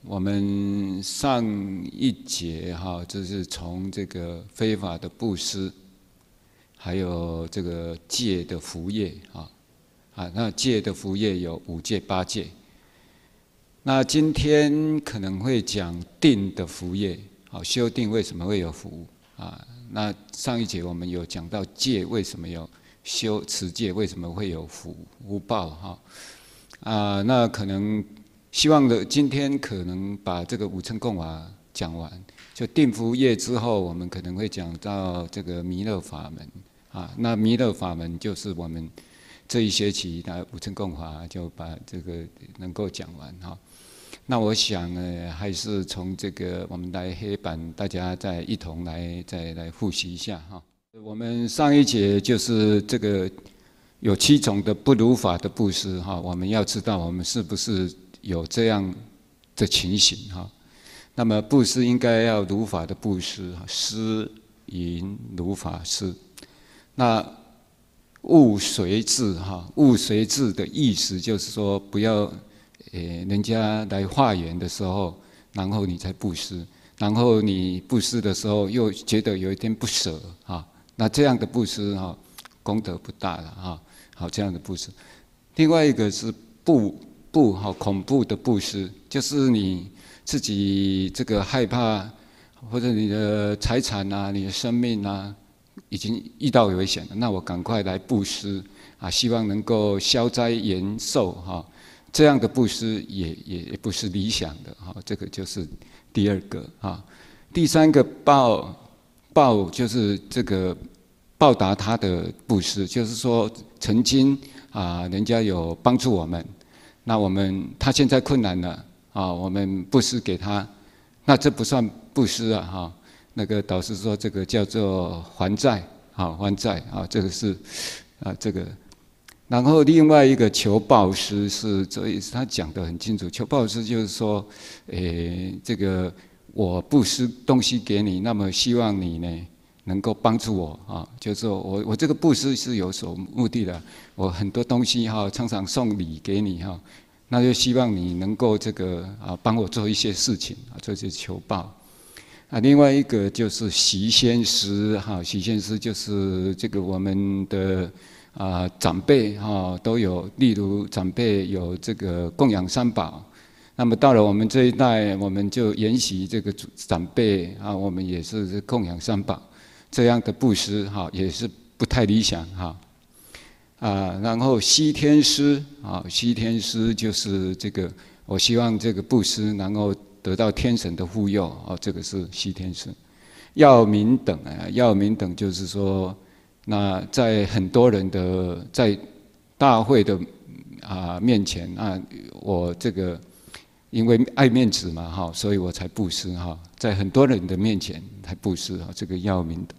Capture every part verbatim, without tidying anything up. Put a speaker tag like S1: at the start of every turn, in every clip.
S1: 我们上一节哈，就是从这个非法的布施，还有这个戒的福业啊，啊，那戒的福业有五戒、八戒。那今天可能会讲定的福业，好，修定为什么会有福啊？那上一节我们有讲到戒为什么有修持戒，为什么会有福福报哈？啊，那可能。希望的今天可能把这个五乘供法讲完，就定福业之后，我们可能会讲到这个弥勒法门啊。那弥勒法门就是我们这一学期的五乘供法就把这个能够讲完哈。那我想呢，还是从这个我们来黑板，大家再一同来再来复习一下哈。我们上一节就是这个有七种的不如法的布施哈，我们要知道我们是不是。有这样的情形哈，那么布施应该要如法的布施，施淫如法施。那物随智哈，物随智的意思就是说，不要呃人家来化缘的时候，然后你才布施，然后你布施的时候又觉得有一点不舍哈，那这样的布施哈，功德不大了哈。好，这样的布施。另外一个是不。不好，恐怖的布施，就是你自己这个害怕，或者你的财产啊、你的生命啊，已经遇到危险了，那我赶快来布施啊，希望能够消灾延寿哈。这样的布施也也不是理想的哈，这个就是第二个哈。第三个报报就是这个报答他的布施，就是说曾经啊，人家有帮助我们。那我们他现在困难了啊，我们布施给他，那这不算布施啊哈。那个导师说这个叫做还债啊，还债啊，这个是啊这个。然后另外一个求报施是，这也是他讲得很清楚。求报施就是说，诶，这个我布施东西给你，那么希望你呢能够帮助我啊，就是说我我这个布施是有所目的的。我很多东西哈，常常送礼给你哈，那就希望你能够这个啊帮我做一些事情啊，这就是求报。啊，另外一个就是习先师哈，习先师就是这个我们的啊长辈哈都有，例如长辈有这个供养三宝，那么到了我们这一代，我们就沿袭这个长辈啊，我们也是供养三宝，这样的布施哈也是不太理想哈。啊，然后西天师啊，西天师就是这个，我希望这个布施能够得到天神的护佑啊，这个是西天师。药民等啊，药民等就是说，那在很多人的在大会的啊面前啊，我这个因为爱面子嘛哈，所以我才布施哈，在很多人的面前才布施哈，这个药民等。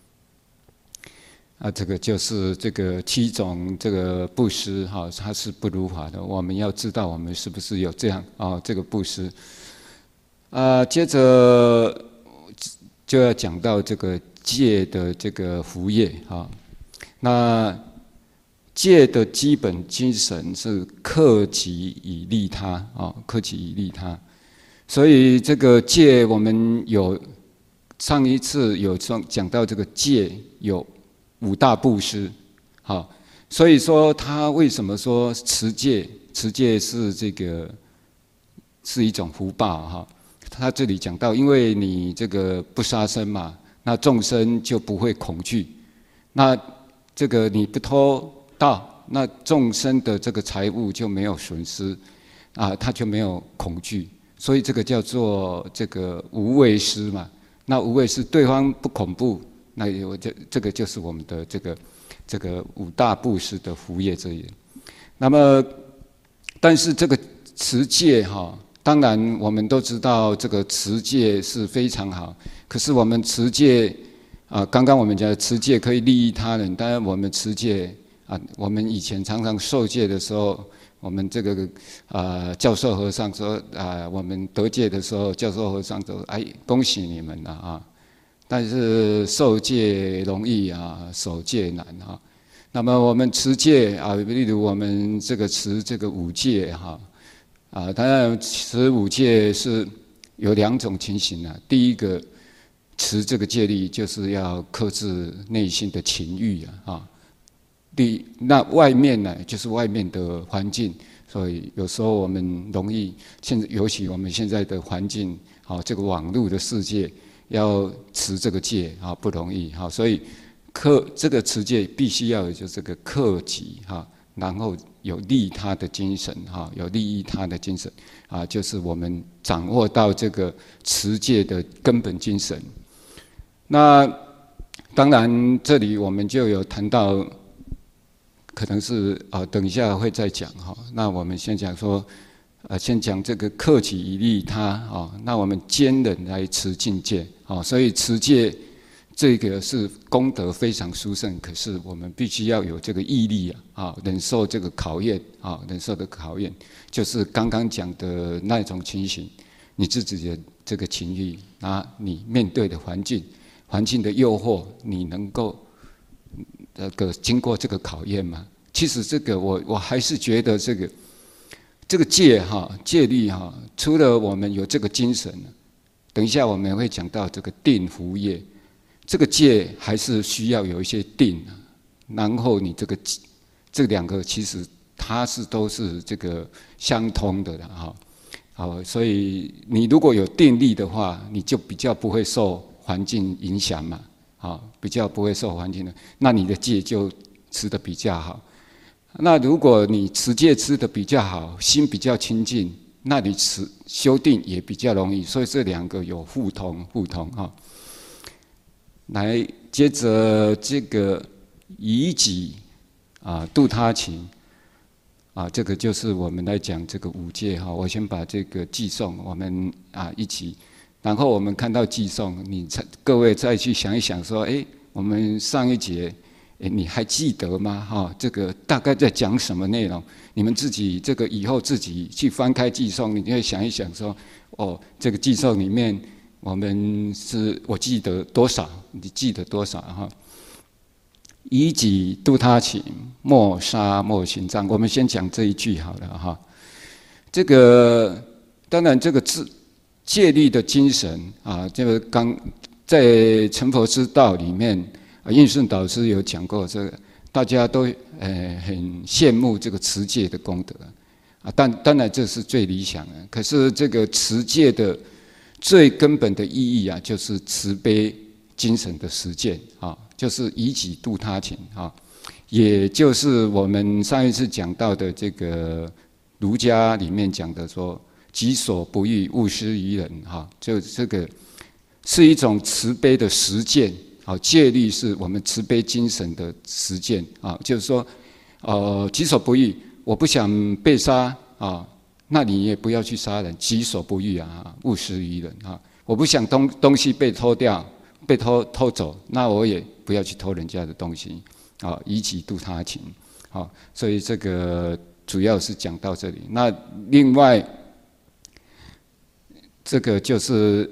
S1: 啊，这个就是这个七种这个布施哈，它是不如法的。我们要知道我们是不是有这样啊这个布施。啊，接着就要讲到这个戒的这个福业哈。那戒的基本精神是克己以利他啊，克己以利他。所以这个戒我们有上一次有讲到这个戒有。五大布施，好，所以说他为什么说持戒？持戒是这个是一种福报哈。他这里讲到，因为你这个不杀生嘛，那众生就不会恐惧。那这个你不偷盗，那众生的这个财物就没有损失，啊，他就没有恐惧。所以这个叫做这个无畏施嘛。那无畏施，对方不恐怖。那我这这个就是我们的这个这个五大布施的福业这一。那么，但是这个持戒哈，当然我们都知道这个持戒是非常好。可是我们持戒啊，刚刚我们讲持戒可以利益他人，当然我们持戒啊，我们以前常常受戒的时候，我们这个啊教授和尚说啊，我们得戒的时候，教授和尚说哎，恭喜你们了啊。但是受戒容易啊，守戒难啊。那么我们持戒啊，例如我们这个持这个五戒哈， 啊，当然持五戒是有两种情形啊。第一个持这个戒律，就是要克制内心的情欲啊。啊，第那外面呢，就是外面的环境，所以有时候我们容易，现在尤其我们现在的环境，啊，这个网络的世界，要持这个戒啊不容易哈，所以克这个持戒必须要有就这个克己哈。然后有利他的精神，哈，有利益他的精神，啊，就是我们掌握到这个持戒的根本精神。那当然，这里我们就有谈到，可能是啊，等一下会再讲哈。那我们先讲说，呃，先讲这个克己以利他啊。那我们坚忍来持禁戒，啊，所以持戒。这个是功德非常殊胜，可是我们必须要有这个毅力啊，啊，忍受这个考验啊，忍受的考验，就是刚刚讲的那种情形，你自己的这个情欲啊，你面对的环境，环境的诱惑，你能够那个经过这个考验吗？其实这个我我还是觉得这个这个戒哈戒律哈，除了我们有这个精神，等一下我们会讲到这个定福业。这个戒还是需要有一些定，然后你这个这两个其实它是都是这个相通的啦哈，好，所以你如果有定力的话，你就比较不会受环境影响嘛，啊，比较不会受环境的，那你的戒就持得比较好。那如果你持戒持得比较好，心比较清净，那你持修定也比较容易，所以这两个有互通互通哈。来，接着这个以己啊度他情啊，这个就是我们来讲这个五戒哈。我先把这个寄送我们啊一起，然后我们看到寄送，你各位再去想一想说，哎，我们上一节，哎，你还记得吗？哈，这个大概在讲什么内容？你们自己这个以后自己去翻开寄送，你就会想一想说，哦，这个寄送里面。我们是我记得多少？你记得多少哈？以己度他情，莫杀莫行障。我们先讲这一句好了哈。这个当然，这个戒戒律的精神啊，这个刚在成佛之道里面，啊，印顺导师有讲过，这个大家都呃很羡慕这个持戒的功德啊。但当然这是最理想的，可是这个持戒的。最根本的意义啊，就是慈悲精神的实践啊，就是以己度他情啊，也就是我们上一次讲到的这个儒家里面讲的说，己所不欲，勿施于人哈，就这个是一种慈悲的实践啊，戒律是我们慈悲精神的实践啊，就是说，呃，己所不欲，我不想被杀啊。那你也不要去杀人，己所不欲啊，勿施于人啊！我不想东东西被偷掉，被偷偷走，那我也不要去偷人家的东西啊，以己度他情啊。所以这个主要是讲到这里。那另外，这个就是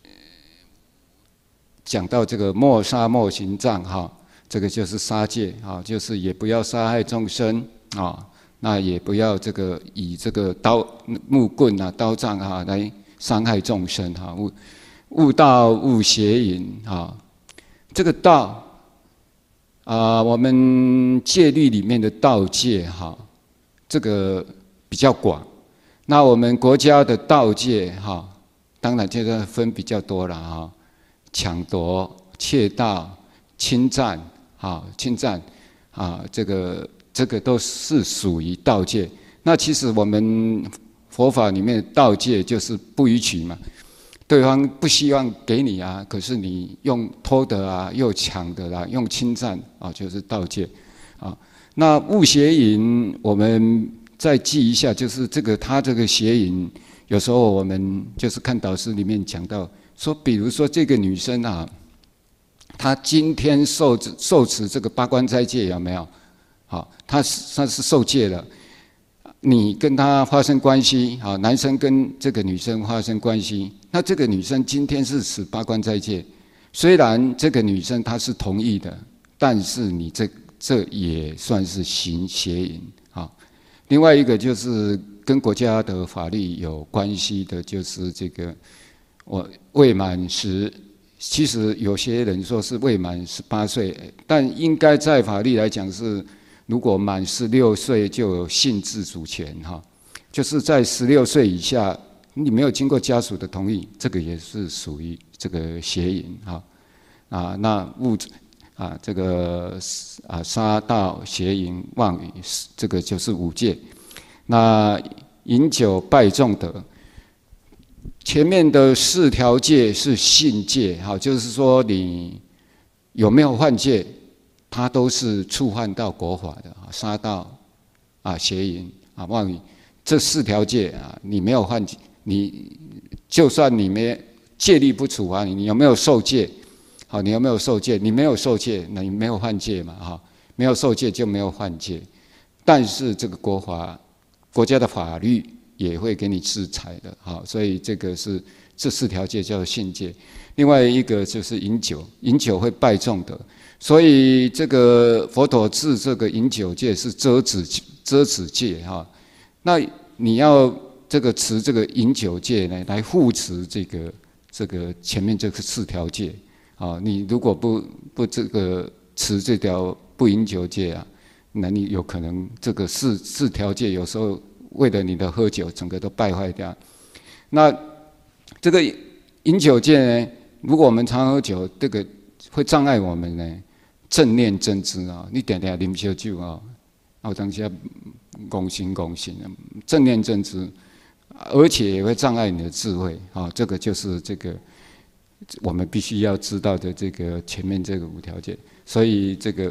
S1: 讲到这个莫杀莫行障哈，这个就是杀戒啊，就是也不要杀害众生啊。那也不要这个以这个刀木棍啊、刀杖啊来伤害众生哈，勿勿盗勿邪淫啊。这个盗啊，我们戒律里面的盗戒哈，这个比较广。那我们国家的盗戒哈，当然这个分比较多了哈，抢夺、窃盗、侵占啊、侵占啊，这个。这个都是属于盗戒。那其实我们佛法里面的盗戒就是不逾矩嘛，对方不希望给你啊，可是你用偷的啊，又抢的啦、啊，用侵占啊，就是盗戒啊。那勿邪淫，我们再记一下，就是这个他这个邪淫，有时候我们就是看导师里面讲到说，比如说这个女生啊，她今天受受持这个八关斋戒有没有？好，他是他是受戒了，你跟他发生关系，好，男生跟这个女生发生关系，那这个女生今天是持八关斋戒，虽然这个女生她是同意的，但是你这这也算是行邪淫啊。另外一个就是跟国家的法律有关系的，就是这个我未满十，其实有些人说是未满十八岁，但应该在法律来讲是，如果满十六岁就有性自主权哈，就是在十六岁以下，你没有经过家属的同意，这个也是属于这个邪淫哈啊，那物质。啊，这个啊，杀盗邪淫妄语，这个就是五戒。那饮酒拜众德，前面的四条戒是信戒，哈，就是说你有没有犯戒，它都是触犯到国法的啊，杀盗啊，邪淫啊，妄语，这四条戒啊，你没有犯戒，你就算你没戒律不处罚你，你有没有受戒？好，你有没有受戒？你没有受戒，那你没有犯戒嘛？哈，没有受戒就没有犯戒。但是这个国法、国家的法律也会给你制裁的。好，所以这个是这四条戒叫做信戒。另外一个就是饮酒，饮酒会败众德，所以这个佛陀治这个饮酒戒是遮止遮止戒哈。那你要这个持这个饮酒戒呢，来护持这个这个前面这个四条戒。啊，你如果不不这个持这条不饮酒戒啊，那你有可能这个四四条戒有时候为了你的喝酒，整个都败坏掉。那这个饮酒戒呢，如果我们常喝酒，这个会障碍我们呢正念正知啊。你点点啉烧酒啊，啊，当下拱心拱心啊，正念正知，而且也会障碍你的智慧啊。这个就是这个。我们必须要知道的这个前面这个五条戒，所以这个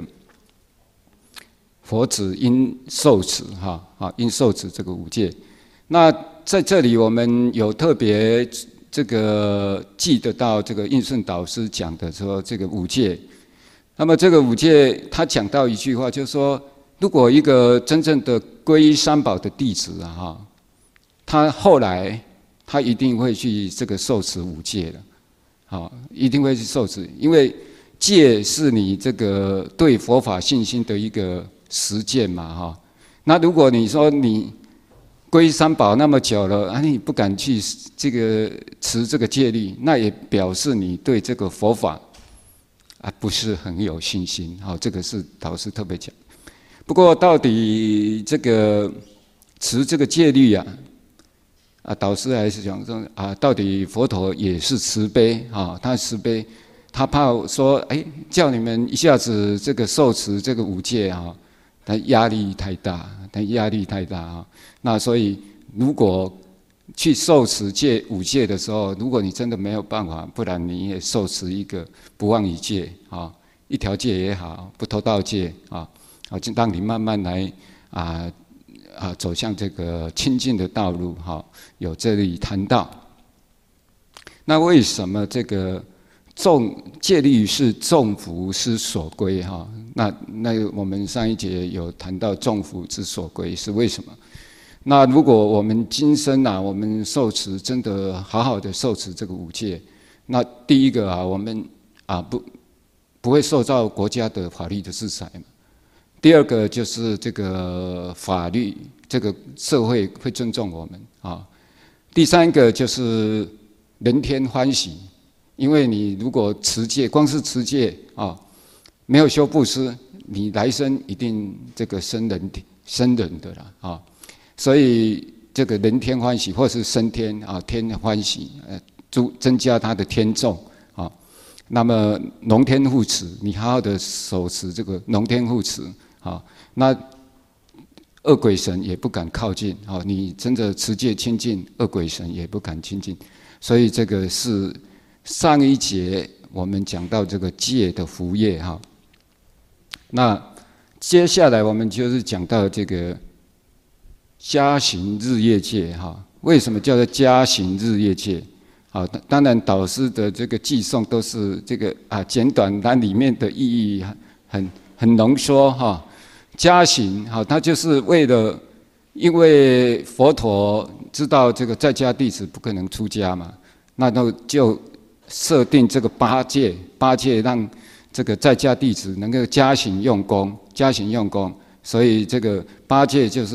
S1: 佛子应受持哈啊，应受持这个五戒。那在这里我们有特别这个记得到这个印顺导师讲的说这个五戒。那么这个五戒他讲到一句话，就是说，如果一个真正的皈依三宝的弟子啊哈，他后来他一定会去这个受持五戒的。好，一定会去受持，因为戒是你这个对佛法信心的一个实践嘛，哈。那如果你说你皈依三宝那么久了，啊，你不敢去这个持这个戒律，那也表示你对这个佛法啊不是很有信心。好，这个是导师特别讲。不过到底这个持这个戒律啊。啊，导师还是讲说啊，到底佛陀也是慈悲啊，他慈悲，他怕说，哎，叫你们一下子这个受持这个五戒啊，他压力太大，他压力太大啊。那所以如果去受持戒五戒的时候，如果你真的没有办法，不然你也受持一个不妄语戒啊，一条戒也好，不偷盗戒啊，啊，就让你慢慢来啊。啊，走向这个清净的道路，哈，有这里谈到。那为什么这个众戒律是众福之所归？哈，那那我们上一节有谈到众福之所归是为什么？那如果我们今生啊，我们受持真的好好的受持这个五戒，那第一个啊，我们啊不不会受到国家的法律的制裁嘛。第二个就是这个法律，这个社会会尊重我们啊。第三个就是人天欢喜，因为你如果持戒，光是持戒啊，没有修布施，你来生一定这个生人生人的啦啊。所以这个人天欢喜，或是升天啊，天欢喜，呃，增增加他的天众啊。那么龙天护持，你好好的手持这个龙天护持。好，那恶鬼神也不敢靠近。好，你真的持戒清净，恶鬼神也不敢亲近。所以这个是上一节我们讲到这个戒的福业哈。那接下来我们就是讲到这个加行日夜戒哈。为什么叫做加行日夜戒？好，当然导师的这个寄送都是这个啊简短，它里面的意义很很浓缩哈。加行好，它就是为了，因为佛陀知道这个在家弟子不可能出家嘛，那就就设定这个八戒，八戒让这个在家弟子能够加行用功，加行用功，所以这个八戒就是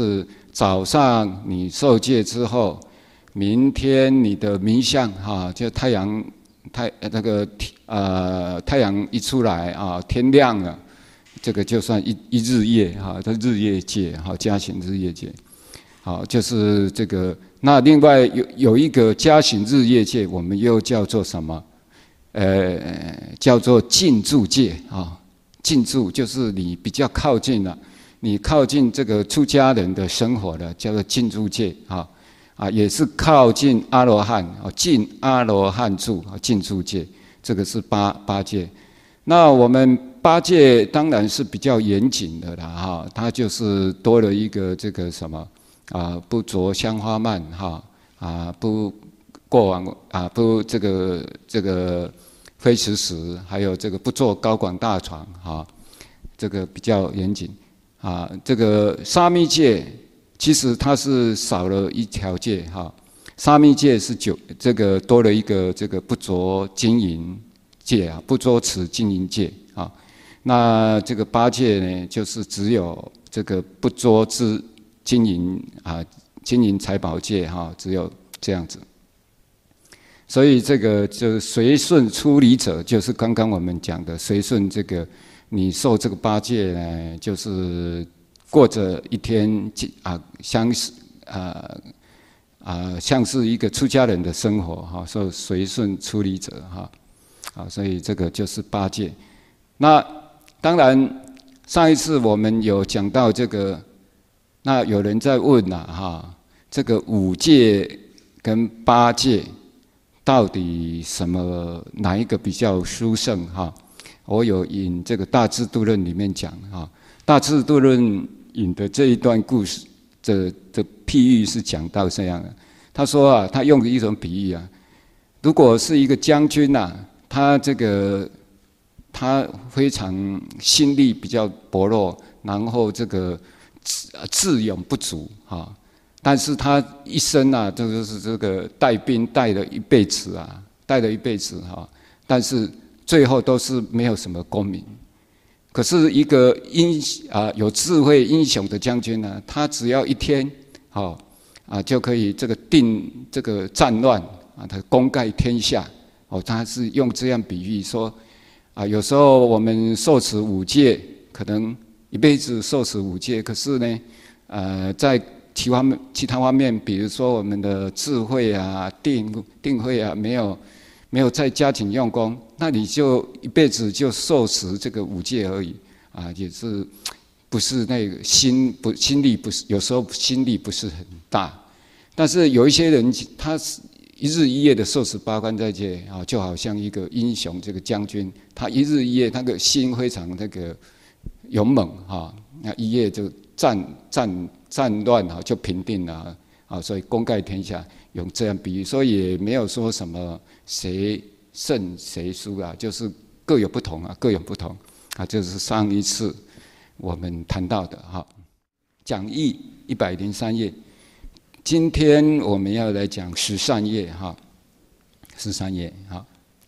S1: 早上你受戒之后，明天你的冥想哈，就太阳太那个呃太阳一出来啊，天亮了，这个就算一一日夜哈，它日夜戒哈，加行日夜戒，好，就是这个。那另外有有一个加行日夜戒，我们又叫做什么？呃，叫做近住戒啊。近住就是你比较靠近了，你靠近这个出家人的生活的，叫做近住戒啊啊，也是靠近阿罗汉啊，近阿罗汉住啊，近住戒，这个是八八戒。那我们八戒当然是比较严谨的啦哈，它就是多了一个这个什么。啊，不着香花蔓哈啊，不过往啊，不这个这个非食食，还有这个不坐高广大床哈，这个比较严谨啊。这个沙弥戒其实它是少了一条戒哈，沙弥戒是九这个多了一个这个不着金银戒啊，不着持金银戒啊。那这个八戒呢，就是只有这个不着之。金银啊，金银财宝戒哈，只有这样子。所以这个就随顺出离者，就是刚刚我们讲的随顺这个，你受这个八戒呢，就是过着一天啊，相似啊啊，像是一个出家人的生活哈，受随顺出离者哈，啊，所以这个就是八戒。那当然，上一次我们有讲到这个。那有人在问呐、啊，哈，这个五戒跟八戒到底什么哪一个比较殊胜？哈，我有引这个《大智度论》里面讲哈，《大智度论》引的这一段故事，这这譬喻是讲到这样的。他说啊，他用一种比喻啊，如果是一个将军呐、啊，他这个他非常心力比较薄弱，然后这个。智勇不足哈，但是他一生啊，这就是这个带兵带了一辈子啊，带了一辈子哈，但是最后都是没有什么功名。可是一个英啊有智慧英雄的将军呢，他只要一天好啊就可以这个定这个战乱啊，他功盖天下哦，他是用这样比喻说啊，有时候我们受持五戒可能。一辈子受持五戒，可是呢，呃，在其他面其他方面，比如说我们的智慧啊、定定慧啊，没有没有再加紧用功，那你就一辈子就受持这个五戒而已啊，也是不是那个心不心力不是有时候心力不是很大，但是有一些人他是一日一夜的受持八关斋戒啊，就好像一个英雄这个将军，他一日一夜那个心非常那个。勇猛哈，那一夜就战战战乱哈就平定了啊，所以功盖天下，用这样比喻，所以也没有说什么谁胜谁输啊，就是各有不同啊，各有不同啊，这是上一次我们谈到的哈。讲义一百零三页，今天我们要来讲十善业哈，十善业哈，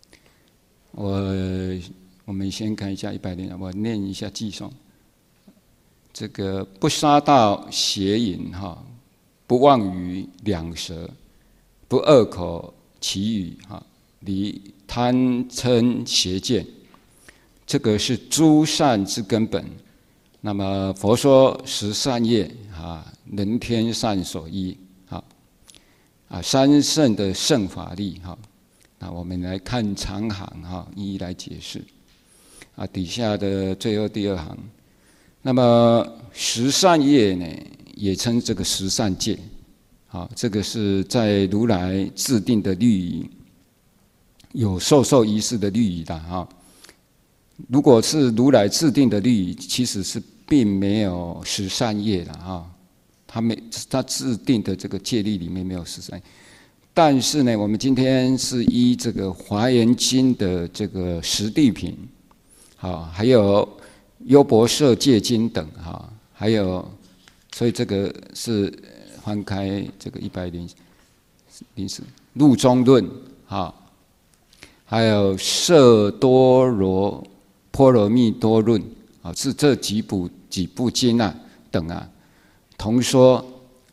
S1: 我。我们先看一下一百零，我念一下偈颂。这个不杀盗邪淫哈，不妄语两舌，不恶口绮语哈，离贪嗔邪见，这个是诸善之根本。那么佛说十善业啊，人天善所依哈啊，三圣的圣法力哈。那我们来看长行哈，一一来解释。啊，底下的最后第二行，那么十善业呢，也称这个十善戒，好，这个是在如来制定的律仪，有授受仪式的律仪的哈。如果是如来制定的律仪，其实是并没有十善业的哈，他没他制定的这个戒律里面没有十善业，但是呢，我们今天是依这个华严经的这个十地品。好，还有优婆塞戒经等哈，还有，所以这个是翻开这个一百零零四入中论哈，还有摄多罗波罗蜜多论啊，是这几部几部经啊等啊，同说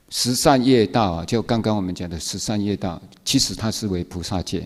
S1: 十善业道啊，就刚刚我们讲的十善业道，其实它是为菩萨戒。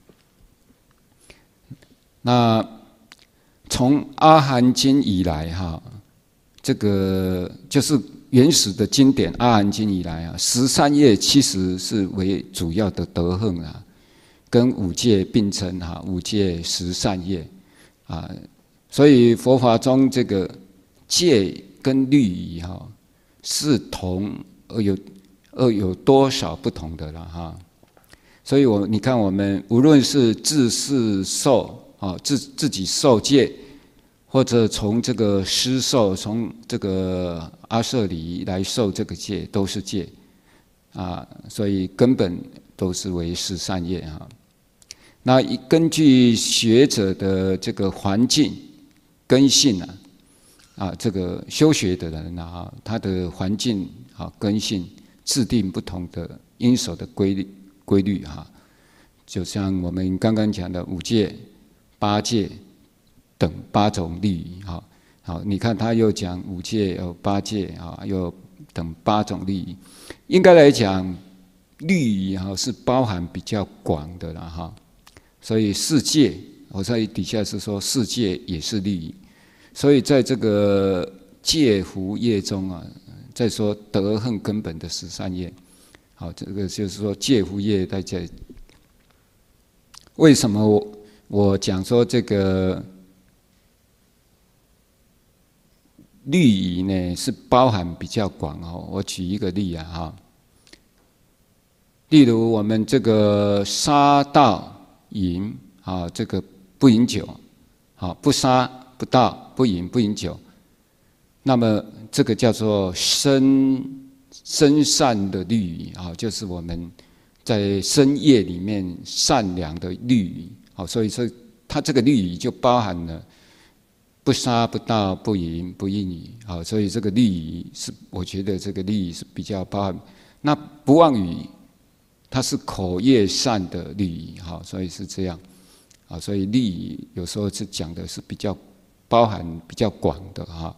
S1: 那从阿含经以来哈，这个就是原始的经典阿含经以来啊，十善业其实是为主要的德行啊，跟五戒并称哈，五戒十善业啊，所以佛法中这个戒跟律仪哈是同而有而有多少不同的了哈。所以我你看我们无论是自是受啊，自自己受戒，或者从这个施受，从这个阿舍离来受这个戒，都是戒啊，所以根本都是为十善业哈。那根据学者的这个环境根性啊，啊，这个修学的人啊，他的环境啊根性制定不同的应守的规律规律哈。就像我们刚刚讲的五戒、八戒等八种律仪哈。好，你看他又讲五戒有八戒啊，又等八种律仪。应该来讲，律仪哈是包含比较广的了哈。所以四戒，我在底下是说四戒也是律仪，所以在这个戒福业中啊，再说德行根本的十善业，好，这个就是说戒福业在这里。为什么我我讲说这个律仪呢是包含比较广哦？我举一个例啊哈，例如我们这个杀盗饮啊，这个不饮酒，好，不杀不盗不饮不饮酒，那么这个叫做深深善的律仪啊，就是我们在深业里面善良的律仪，好，所以说它这个律仪就包含了不杀不盗不淫不淫语，好，所以这个律仪是我觉得这个律仪是比较包含。那不妄语，它是口业善的律仪，好，所以是这样，啊，所以律仪有时候是讲的是比较包含比较广的哈。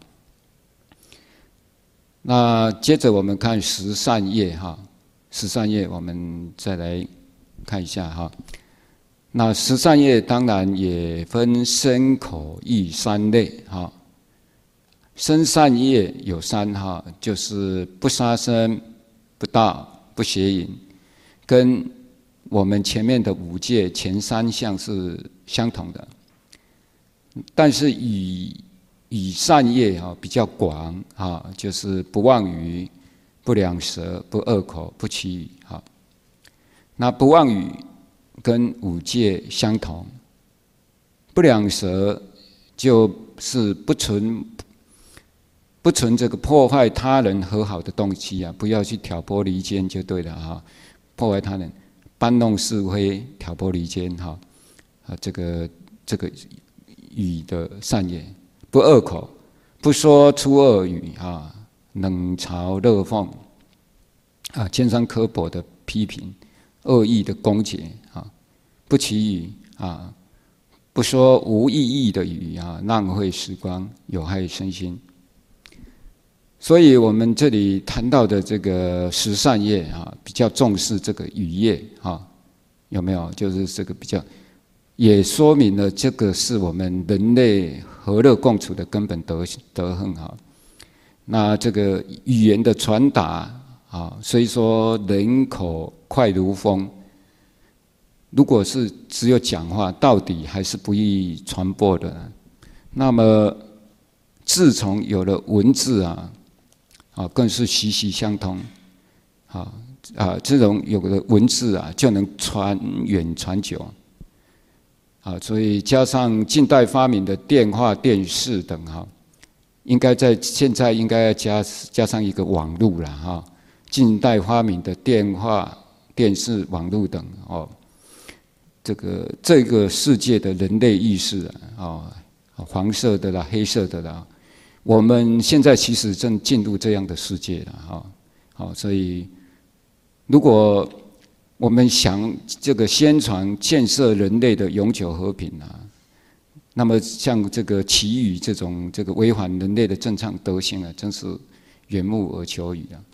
S1: 那接着我们看十善业哈，十善业我们再来看一下哈。那十善业当然也分身口意三类哈。身善业有三哈，就是不杀生、不盗、不邪淫。跟我们前面的五戒前三项是相同的，但是以以善业啊比较广啊，就是不妄语、不两舌、不恶口、不绮语哈。那不妄语跟五戒相同，不两舌就是不存不存这个破坏他人和好的动机啊，不要去挑拨离间就对了哈。破坏他人，搬弄是非，挑拨离间，哈，啊，这个这个语的善业，不恶口，不说出恶语啊，冷嘲热讽，啊，尖酸刻薄的批评，恶意的攻讦啊，不绮语啊，不说无意义的语啊，浪费时光，有害身心。所以我们这里谈到的这个十善业啊，比较重视这个语业啊，有没有？就是这个比较，也说明了这个是我们人类和乐共处的根本德德行哈。那这个语言的传达啊，虽说人口快如风，如果是只有讲话，到底还是不易传播的。那么自从有了文字啊。啊，更是息息相通，啊啊，这种有的文字啊，就能传远传久，啊，所以加上近代发明的电话、电视等哈，应该在现在应该要加加上一个网络了哈。近代发明的电话、电视、网络等哦，这个这个世界的人类意识啊，哦，黄色的啦、黑色的啦。我们现在其实正进入这样的世界了，哈，好，所以如果我们想这个宣传建设人类的永久和平啊，那么像这个绮语这种这个违反人类的正常德性啊，真是缘木而求鱼啊。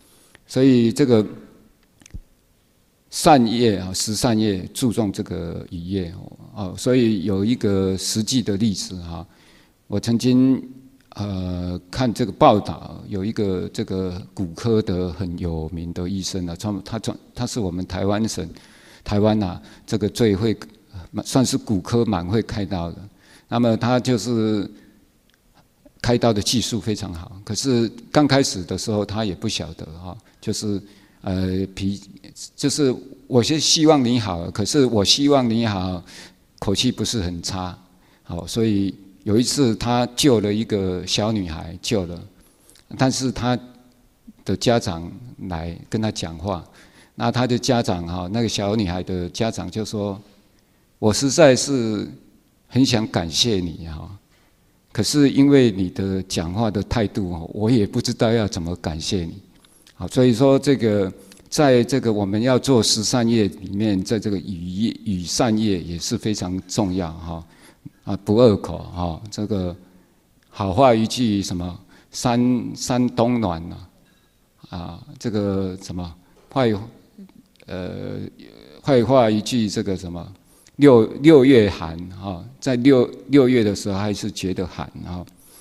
S1: 所以这个善业啊，十善业注重这个语业哦，所以有一个实际的例子哈，我曾经呃看这个报道，有一个这个骨科的很有名的医生啊，他他他是我们台湾省台湾呐、啊、这个最会算是骨科蛮会开刀的，那么他就是开刀的技术非常好，可是刚开始的时候他也不晓得哈，就是呃脾就是我是希望你好，可是我希望你好，口气不是很差，好，所以有一次他救了一个小女孩，救了，但是他的家长来跟他讲话，那他的家长哈，那个小女孩的家长就说：“我实在是很想感谢你哈。”可是因为你的讲话的态度，我也不知道要怎么感谢你。好，所以说这个在这个我们要做十善业里面，在这个语语善业也是非常重要哈。啊，不二口哈，这个好话一句什么山山冬暖呐，啊，这个什么坏呃坏话一句这个什么。六六月寒哈，在六六月的时候还是觉得寒哈。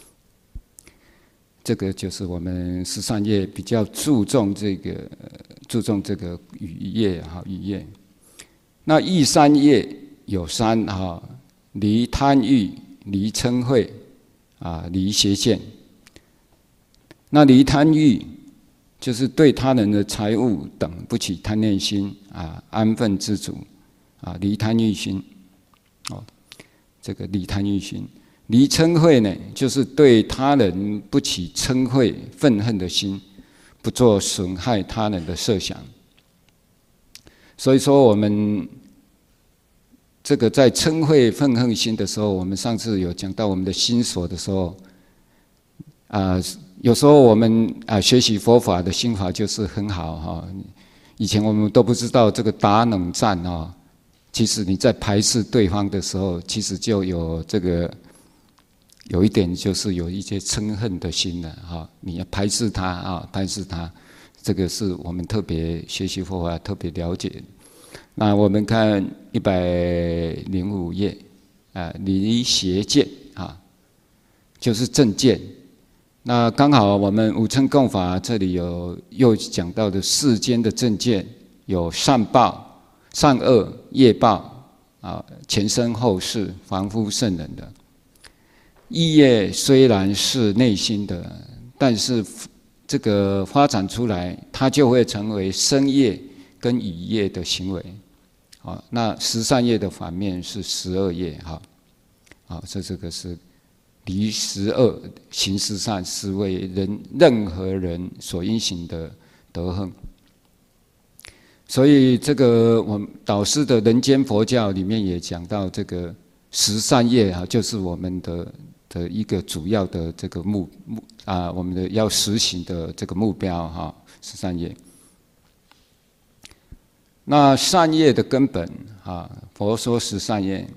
S1: 这个就是我们十善业比较注重这个注重这个语业哈语业。那意三业有三哈，离贪欲、离嗔恚啊、离邪见。那离贪欲就是对他人的财物等不起贪念心啊，安分知足。啊，离贪欲心，哦，这个离贪欲心，离嗔恚呢，就是对他人不起嗔恚、愤恨的心，不做损害他人的设想。所以说，我们这个在嗔恚、愤恨心的时候，我们上次有讲到我们的心所的时候，啊，有时候我们啊学习佛法的心法就是很好哈。以前我们都不知道这个打冷战啊。其实你在排斥对方的时候，其实就有这个有一点就是有一些嗔恨的心了哈。你要排斥他啊，排斥他，这个是我们特别学习佛法特别了解。那我们看一百零五页啊，离邪见啊，就是正见。那刚好我们五乘共法这里有又讲到的世间的正见，有善报。善恶业报啊，前生后世凡夫圣人的意业虽然是内心的，但是这个发展出来，它就会成为身业跟语业的行为。好，那十善业的反面是十恶业哈。好，这这个是离十恶行十善，是为人任何人所应行的德行。所以这个我们导师的人间佛教里面也讲到，这个十善业啊，就是我们的的一个主要的这个目目啊，我们的要实行的这个目标哈，十善业。那善业的根本啊，佛说十善业，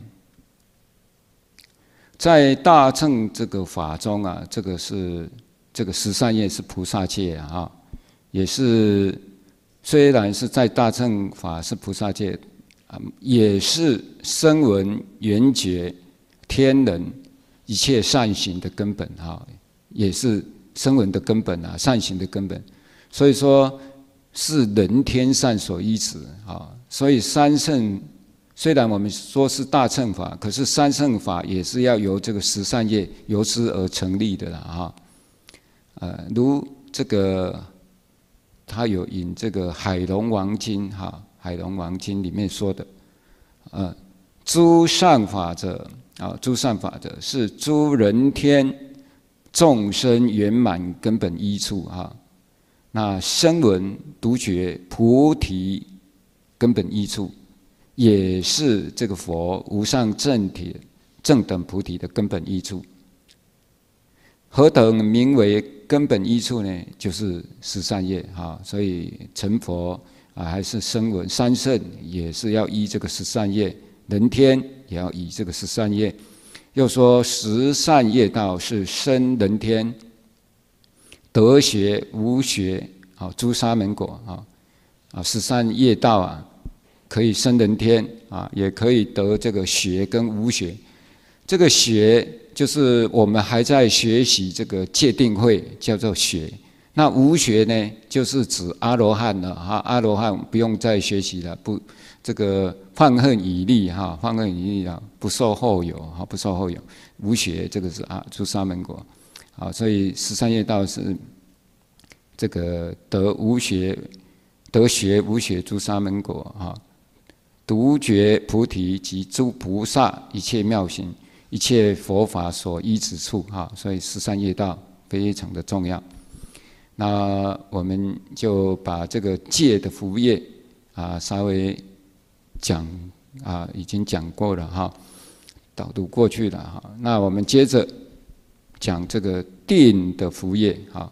S1: 在大乘这个法中啊，这个是这个十善业是菩萨戒啊，也是。虽然是在大乘法是菩萨戒，也是声闻、缘觉、天人一切善行的根本哈，也是声闻的根本啊，善行的根本。所以说是人天善所依止啊。所以三乘虽然我们说是大乘法，可是三乘法也是要由这个十善业由之而成立的啦哈。呃，如这个。他有引这个《海龙王经》哈，《海龙王经》里面说的，呃，诸善法者啊，诸善法者是诸人天众生圆满根本依处哈。那声闻独觉菩提根本依处，也是这个佛无上正体正等菩提的根本依处。何等名为根本依处呢？就是十善业哈，所以成佛啊，还是声闻三圣也是要依这个十善业，人天也要依这个十善业。又说十善业道是生人天，得学无学啊，诸沙门果啊，啊，十三业道啊，可以升人天啊，也可以得这个学跟无学。这个学就是我们还在学习这个戒定慧，叫做学。那无学呢，就是指阿罗汉了哈，阿罗汉不用再学习了，不，这个放恨已立哈，放恨已立啊，不受后有哈，不受后有。无学这个是啊，诸沙门果，啊，所以十三业道是这个得无学，得学无学诸沙门果啊，独觉菩提及诸菩萨一切妙行，一切佛法所依之处哈，所以十三业道非常的重要。那我们就把这个戒的福业啊，稍微讲啊，已经讲过了哈，导读过去了哈。那我们接着讲这个定的福业哈。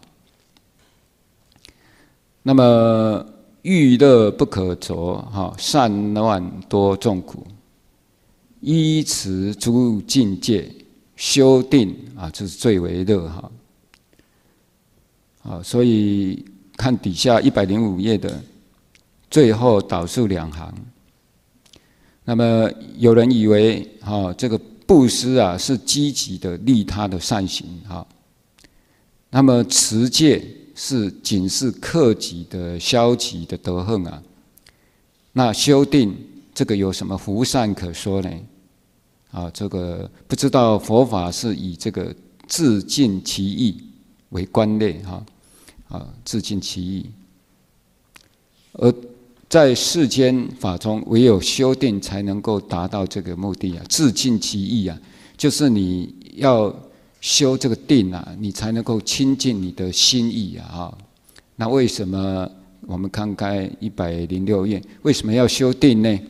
S1: 那么欲乐不可着哈，善乱多众苦，依持诸境界，修定啊，这是最为乐哈。啊，所以看底下一百零五页的最后导数两行。那么有人以为哈，这个布施啊是积极的利他的善行哈，那么持戒是仅是克己的消极的德行啊。那修定这个有什么福善可说呢？啊，这个不知道佛法是以这个自尽其意为观类哈。啊，自尽其意，而在世间法中，唯有修定才能够达到这个目的啊！自尽其意啊，就是你要修这个定啊，你才能够亲近你的心意啊！那为什么我们看看一百零六页，为什么要修定呢？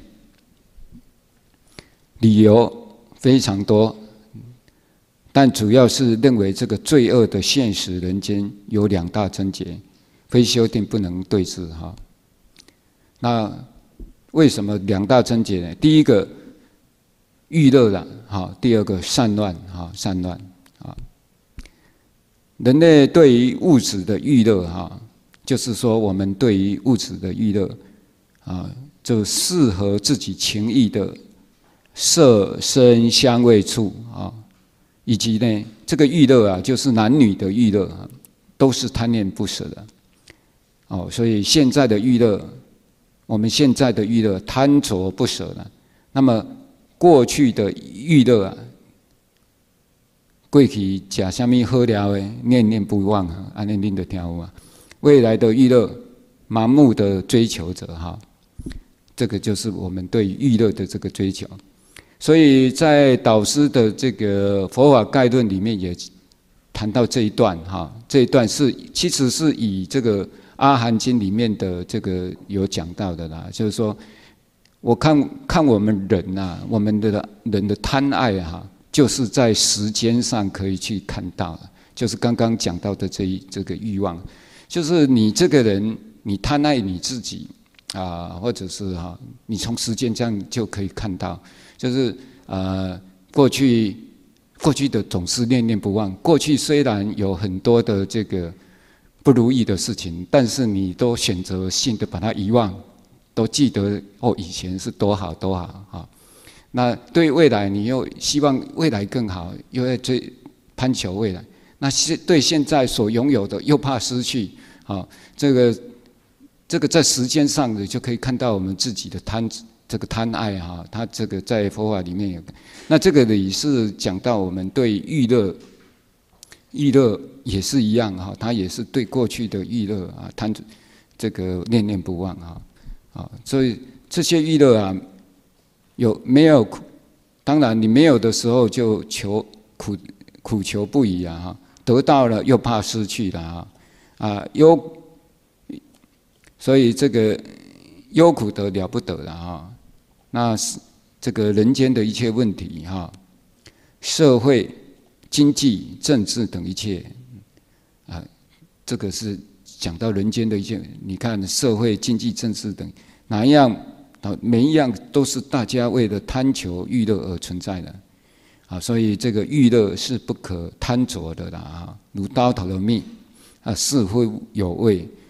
S1: 理由非常多。但主要是认为这个罪恶的现实人间有两大症结，非修定不能对治哈。那为什么两大症结呢？第一个欲乐了哈，第二个散乱哈，散乱啊。人类对于物质的欲乐哈，就是说我们对于物质的欲乐啊，就适合自己情意的色声香味触啊。以及呢，这个欲乐啊，就是男女的欲乐啊，都是贪恋不舍的。哦，所以现在的欲乐，我们现在的欲乐贪着不舍了。那么过去的欲乐啊，过去吃什么好料的，念念不忘啊，安念念的听有啊。未来的欲乐，盲目的追求者哈，这个就是我们对欲乐的这个追求。所以在导师的这个佛法概论里面也谈到这一段哈，这一段是其实是以这个阿含经里面的这个有讲到的啦，就是说，我看看我们人呐、啊，我们的人的贪爱哈，就是在时间上可以去看到的，就是刚刚讲到的这一这个欲望，就是你这个人你贪爱你自己啊，或者是哈，你从时间这样就可以看到。就是呃，过去过去的总是念念不忘。过去虽然有很多的这个不如意的事情，但是你都选择性的把它遗忘，都记得哦，以前是多好多好啊。那对未来，你又希望未来更好，又在追攀求未来。那现对现在所拥有的，又怕失去啊。这个这个在时间上的就可以看到我们自己的贪。这个贪爱哈，它这个在佛法里面有，那这个里是讲到我们对欲乐，欲乐也是一样哈，它也是对过去的欲乐啊贪，这个念念不忘哈，啊，所以这些欲乐啊，有没有？当然你没有的时候就求苦苦求不已啊哈，得到了又怕失去了啊，啊忧，所以这个忧苦得了不得了哈。那这个人间的一切问题哈，社会、经济、政治等一切啊，这个是讲到人间的一切。你看社会、经济、政治等哪一样啊？每一样都是大家为了贪求欲乐而存在的啊，所以这个欲乐是不可贪着的啦啊，如刀头的蜜啊，似乎有味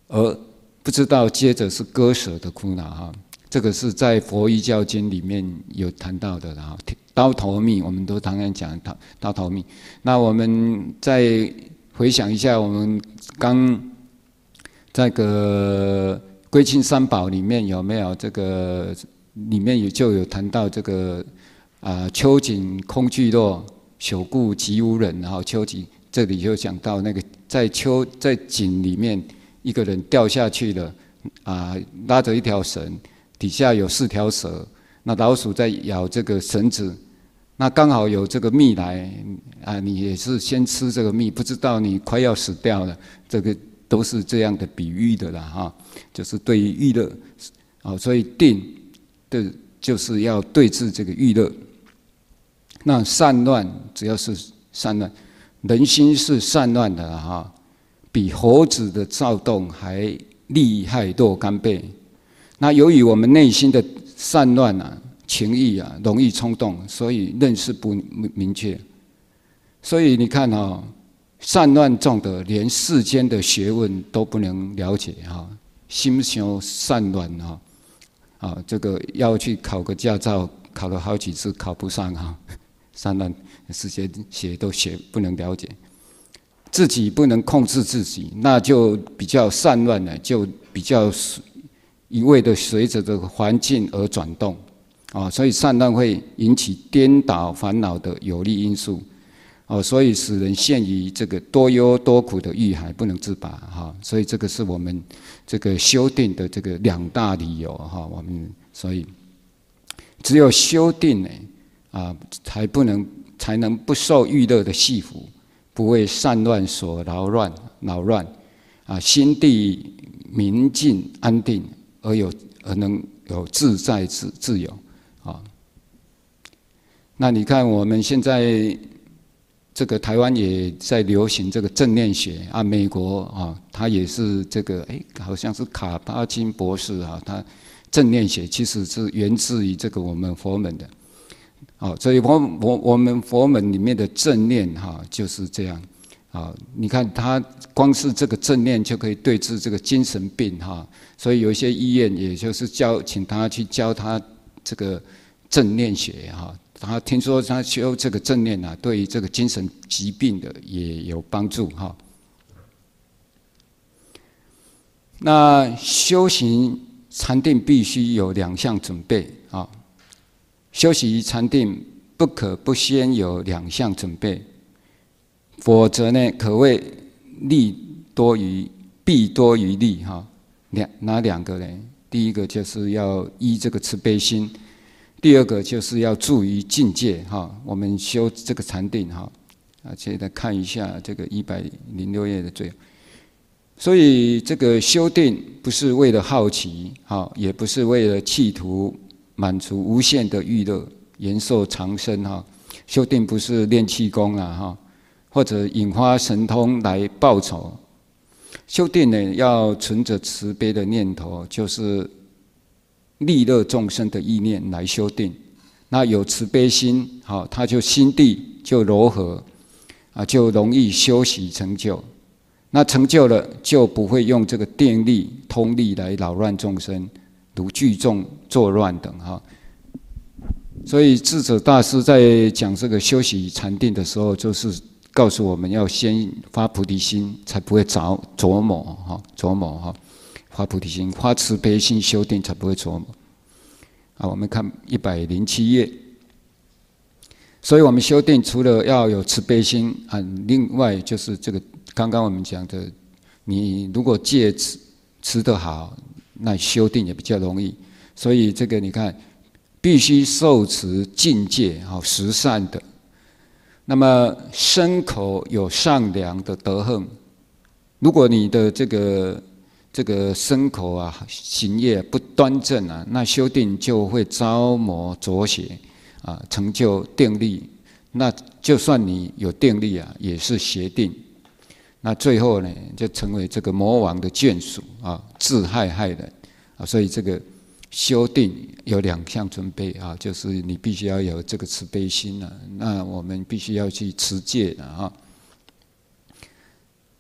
S1: 而不知道接着是割舍的苦恼哈。这个是在佛遗教经里面有谈到的哈。刀头蜜，我们都常常讲刀刀头蜜。那我们再回想一下，我们刚这个归亲三宝里面有没有这个？里面也就有谈到这个啊，秋井空聚落，朽故即无人。然后秋井这里就讲到那个在秋在井里面，一个人掉下去了啊，拉着一条绳，底下有四条蛇，那老鼠在咬这个绳子。那刚好有这个蜜来啊，你也是先吃这个蜜，不知道你快要死掉了。这个都是这样的比喻的啦，哈，就是对于欲乐，啊，所以定的就是要对治这个欲乐。那散乱只要是散乱，人心是散乱的哈，比猴子的躁动还厉害若干倍。那由于我们内心的散乱啊，情欲啊，容易冲动，所以认识不明确。所以你看哦，散乱重的，连世间的学问都不能了解哈，心胸散乱哈，啊，这个要去考个驾照，考了好几次考不上哈，散乱世间学都学不能了解，自己不能控制自己，那就比较散乱了，就比较一味的随着这个环境而转动。啊，所以散乱会引起颠倒烦恼的有利因素，哦，所以使人陷于这个多忧多苦的欲海不能自拔哈。所以这个是我们这个修定的这个两大理由哈。我们所以只有修定呢，啊，才不能才能不受欲乐的系缚，不为散乱所扰乱扰乱，啊，心地明净安定，而有而能有自在自自由。啊，那你看我们现在这个台湾也在流行这个正念学啊，美国啊，他也是这个哎，好像是卡巴金博士啊，他正念学其实是源自于这个我们佛门的，哦，所以我我我们佛门里面的正念哈就是这样啊，你看他光是这个正念就可以对治这个精神病哈，所以有一些医院也就是教请他去教他这个正念学哈，他听说他修这个正念啊，对于这个精神疾病的也有帮助哈。那修行禅定必须有两项准备啊，修习禅定不可不先有两项准备，否则呢，可谓利多于弊多于利哈。两哪两个呢？第一个就是要依这个慈悲心，第二个就是要注于境界哈。我们修这个禅定哈，而且来看一下这个一百零六页的最后。所以这个修定不是为了好奇哈，也不是为了企图满足无限的欲乐、延寿长生哈。修定不是练气功啊哈，或者引发神通来报仇。修定呢，要存着慈悲的念头，就是利乐众生的意念来修定。那有慈悲心，好，他就心地就柔和，啊，就容易修习成就。那成就了，就不会用这个电力、通力来扰乱众生，如聚众作乱等哈。所以智者大师在讲这个修习禅定的时候，就是告诉我们要先发菩提心，才不会着琢磨哈，琢磨哈，发菩提心，发慈悲心修定才不会琢磨。啊，我们看一百零七页。所以我们修定除了要有慈悲心啊，另外就是这个刚刚我们讲的，你如果戒持持得好，那修定也比较容易。所以这个你看，必须受持境界好十善的。那么身口有上良的德行，如果你的这个这个身口啊行业不端正啊，那修定就会招魔浊邪啊，成就定力。那就算你有定力啊，也是邪定。那最后呢，就成为这个魔王的眷属啊，自害害人啊。所以这个修定有两项准备啊，就是你必须要有这个慈悲心啊，那我们必须要去持戒的啊。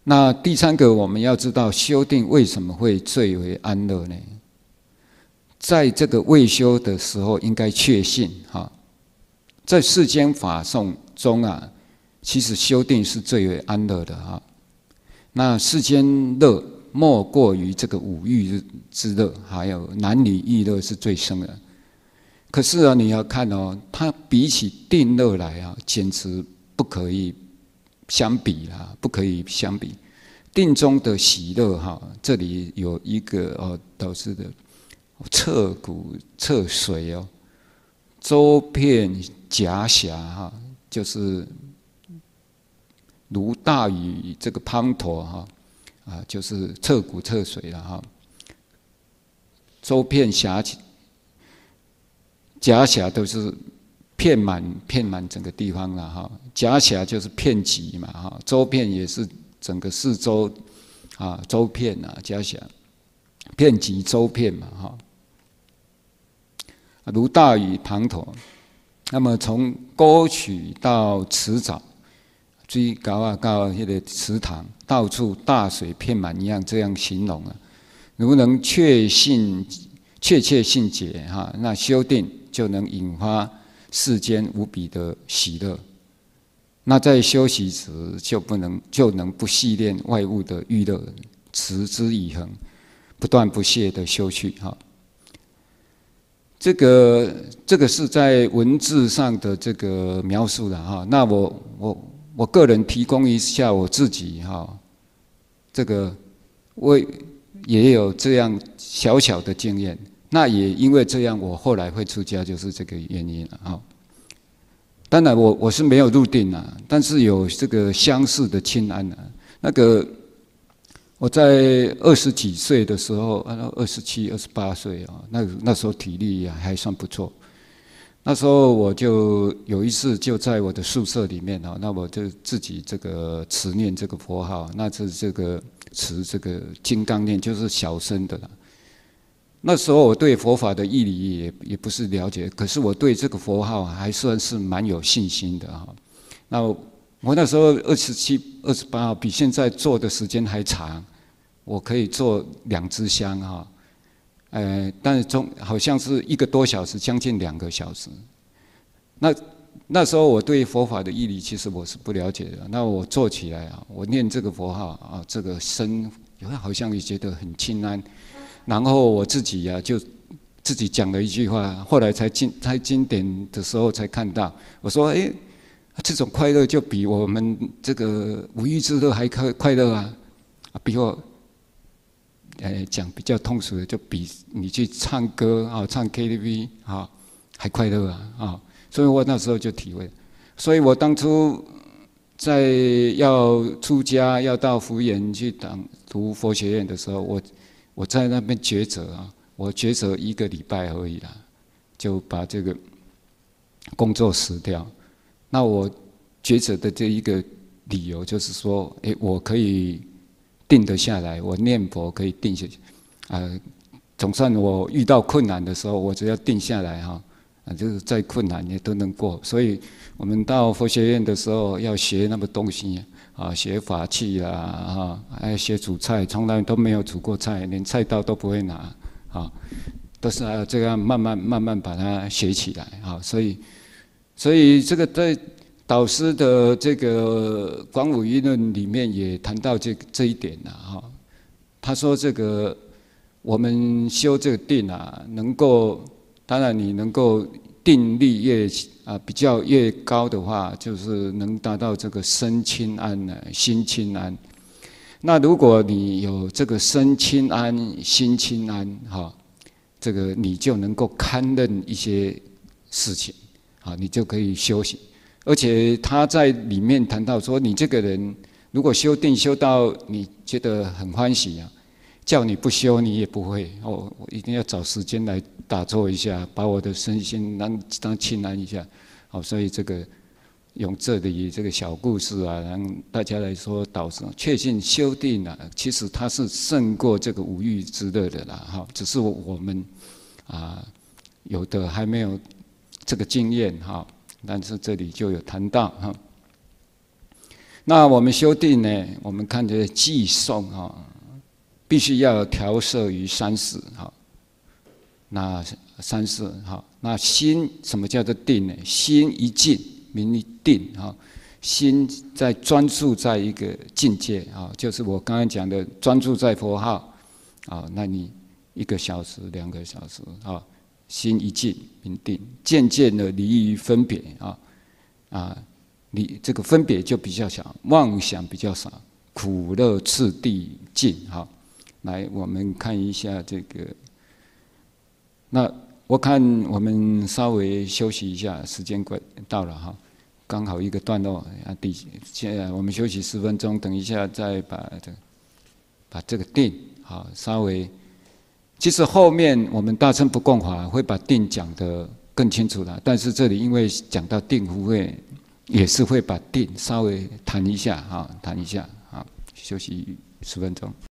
S1: 那第三个，我们要知道修定为什么会最为安乐呢？在这个未修的时候，应该确信哈，在世间法颂中啊，其实修定是最为安乐的哈。那世间乐莫过于这个五欲之乐，还有男女欲乐是最深的。可是啊，你要看哦，它比起定乐来啊，简直不可以相比啦，不可以相比。定中的喜乐哈，这里有一个哦，导师的彻骨彻髓哦，周遍夹狭哈，就是如大雨这个滂沱哈啊，就是彻骨彻髓了哈。周遍狭夹狭都是遍满遍满整个地方了哈，夹狭就是遍及嘛哈，周遍也是整个四周啊，周遍啊，夹狭遍及周遍嘛哈。如大雨滂沱，那么从沟渠到池沼，水沟啊到那个池塘，到处大水遍满一样，这样形容啊。如能确信、确切信解哈，那修定就能引发世间无比的喜乐。那在修习时，就不能就能不系恋外物的欲乐，持之以恒，不断不懈的修去哈。这个这个是在文字上的这个描述了哈。那我我我个人提供一下我自己哈，这个我也有这样小小的经验。那也因为这样，我后来会出家，就是这个原因了哈。当然我我是没有入定啊，但是有这个相似的亲安啊。那个我在二十几岁的时候，二十七、二十八岁啊，那那时候体力还算不错。那时候我就有一次就在我的宿舍里面啊，那我就自己这个持念这个佛号，那是这个持这个金刚念，就是小声的啦。那时候我对佛法的义理也也不是了解，可是我对这个佛号还算是蛮有信心的哈。那我那时候二十七、二十八号，比现在做的时间还长，我可以做两支香哈，呃，但是中好像是一个多小时，将近两个小时。那那时候我对佛法的义理其实我是不了解的，那我做起来啊，我念这个佛号啊，这个身好像也觉得很清安。然后我自己呀、啊，就自己讲了一句话，后来才经才经典的时候才看到，我说：“哎，这种快乐就比我们这个无欲之乐还快快乐啊！比我，呃，讲比较通俗的，就比你去唱歌啊，唱 K T V 啊，还快乐啊！啊，所以我那时候就体会，所以我当初在要出家，要到福岩去当读佛学院的时候，我。我在那边抉择啊，我抉择一个礼拜而已啦，就把这个工作辞掉。那我抉择的这一个理由就是说，哎，我可以定得下来，我念佛可以定下去，啊，总算我遇到困难的时候，我只要定下来哈，啊，就是再困难也都能过。所以我们到佛学院的时候要学那么东西。啊，学法器啦，哈，还学煮菜，从来都没有煮过菜，连菜刀都不会拿，啊，都是要这样慢慢慢慢把它学起来，啊，所以，所以这个在导师的这个《广武议论》里面也谈到这这一点了，哈，他说这个我们修这个定啊，能够，当然你能够定力越啊，比较越高的话，就是能达到这个身清安呢，心清安。那如果你有这个身清安、心清安，哈，这个你就能够堪任一些事情，啊，你就可以修行。而且他在里面谈到说，你这个人如果修定修到你觉得很欢喜啊，叫你不修你也不会哦，我一定要找时间来打坐一下，把我的身心当当清安一下。好，所以这个用这里这个小故事啊，让大家来说导师确信修定啊，其实它是胜过这个五欲之乐的啦。哈，只是我们啊有的还没有这个经验哈，但是这里就有谈到哈。 那我们修定呢，我们看这偈颂哈，必须要调摄于三世哈。那三世哈，那心什么叫做定呢？心一静，名定哈。心在专注在一个境界啊，就是我刚刚讲的专注在佛号啊，那你一个小时、两个小时啊，心一静明定，渐渐的离于分别啊啊，你这个分别就比较小，妄想比较少，苦乐次第尽哈。来，我们看一下这个，那我看我们稍微休息一下，时间快到了哈。刚好一个段落啊，第现在我们休息十分钟，等一下再把这个把这个定好稍微。其实后面我们大乘不共法会把定讲得更清楚了，但是这里因为讲到定福会，也是会把定稍微谈一下哈，谈一下啊，休息十分钟。